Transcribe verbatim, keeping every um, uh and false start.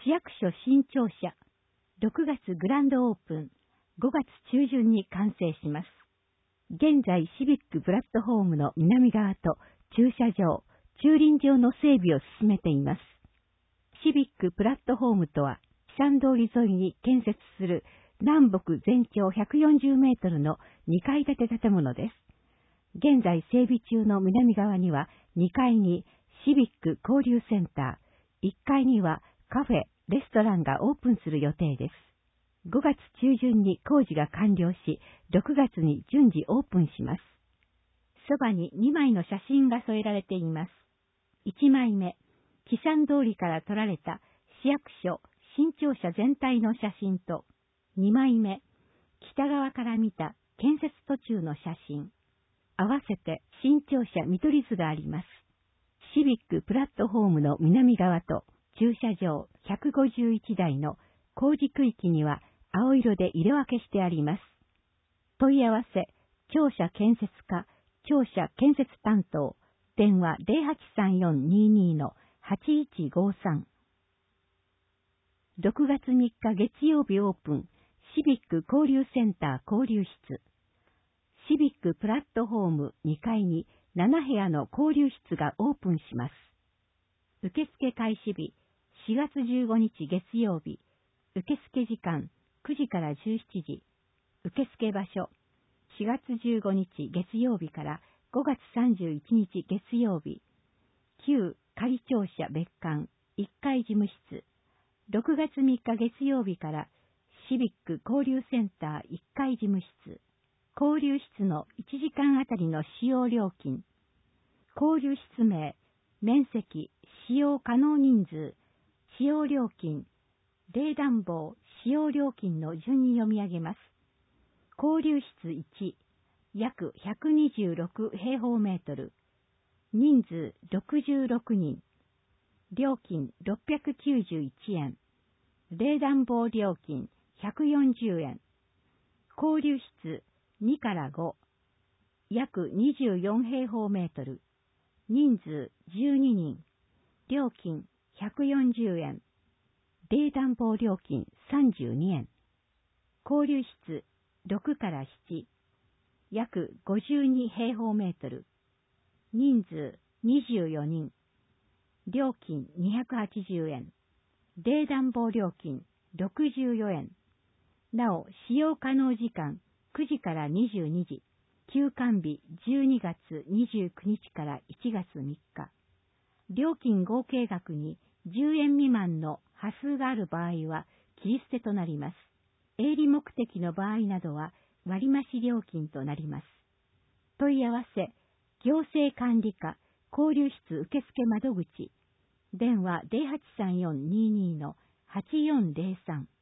市役所新庁舎、ろくがつグランドオープン、ごがつ中旬に完成します。現在シビックプラットフォームの南側と駐車場、駐輪場の整備を進めています。シビックプラットフォームとは、キサン通り沿いに建設する南北全長ひゃくよんじゅうメートルのにかい建て建物です。現在整備中の南側にはにかいにシビック交流センター、いっかいにはカフェ、レストランがオープンする予定です。ごがつ中旬に工事が完了し、ろくがつに順次オープンします。そばににまいの写真が添えられています。いちまいめ、キサン通りから撮られた市役所、新庁舎全体の写真と、にまいめ、北側から見た建設途中の写真。合わせて新庁舎見取り図があります。シビックプラットフォームの南側と駐車場ひゃくごじゅういちだいの工事区域には青色で色分けしてあります。問い合わせ、庁舎建設課、庁舎建設担当、電話 ゼロはちさんよんにーにー のはちいちごさん。ろくがつみっか月曜日オープン、シビック交流センター交流室。シビックプラットフォームにかいにななへやの交流室がオープンします。受付開始日、しがつじゅうごにち月曜日、受付時間くじからじゅうしちじ、受付場所、しがつじゅうごにち月曜日からごがつさんじゅういちにち月曜日、旧仮庁舎別館いっかい事務室、ろくがつみっか月曜日からシビック交流センターいっかい事務室、交流室のいちじかんあたりの使用料金、交流室名、面積、使用可能人数、使用料金、冷暖房、使用料金の順に読み上げます。交流室いち、約ひゃくにじゅうろくへいほうメートル、人数ろくじゅうろくにん、料金ろっぴゃくきゅうじゅういちえん、冷暖房料金ひゃくよんじゅうえん、交流室にからご、約にじゅうよんへいほうメートル、人数じゅうににん、料金ひゃくよんじゅうえん、冷暖房料金さんじゅうにえん、交流室ろくからなな、約ごじゅうにへいほうメートル、人数にじゅうよにん、料金にひゃくはちじゅうえん、冷暖房料金ろくじゅうよえん、なお使用可能時間くじからにじゅうにじ、休館日じゅうにがつにじゅうくにちからいちがつみっか。料金合計額にじゅうえん未満の端数がある場合は切り捨てとなります。営利目的の場合などは割増料金となります。問い合わせ、行政管理課、交流室受付窓口、電話 ゼロはちさんよんにーにー のはちよんゼロさん。